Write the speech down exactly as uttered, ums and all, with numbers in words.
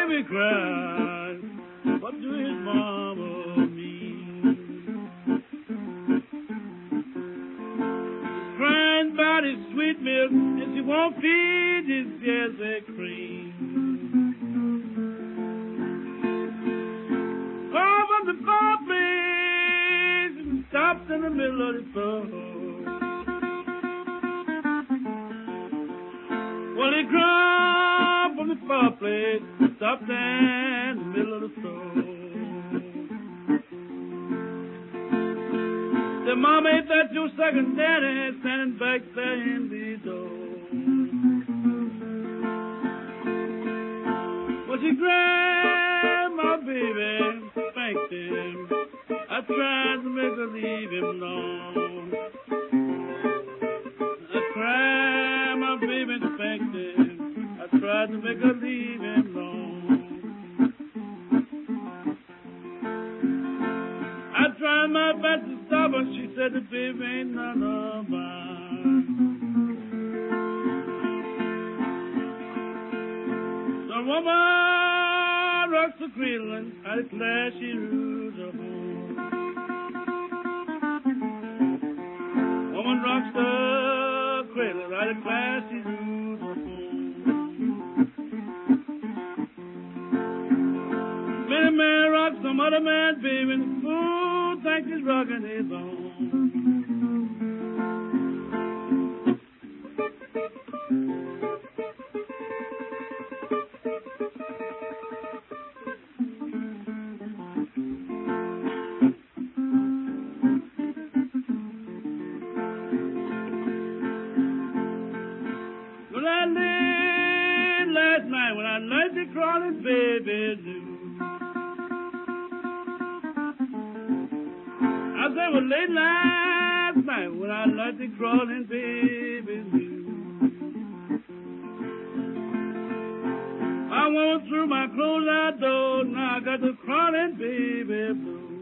baby cries, what do his mama mean? Crying about his sweet milk, and she won't feed his Jersey cream. Oh, from the fireplace, and stopped in the middle of the floor. Well, he cried from the fireplace, stopped in the middle of the floor. Said, Mama, ain't that your second daddy standing back there in the door? Well, she grabbed my baby, spanked him. I tried to make her leave him alone. I cried my baby and spanked him. I tried to make her leave him alone. I tried my best to stop her. She said the baby ain't none of mine. The woman rocks the cradle and I declare she rules her home. Woman rocks the cradle and I declare she rules her home. Many man rocks some other man, baby, and the fool thinks he's rocking his own. Well, I laid last night when I learned to crawl his baby blue. I said, well, late last night when I learned to crawl his baby blue. I went through my closed out door, now I got the crawling baby blue.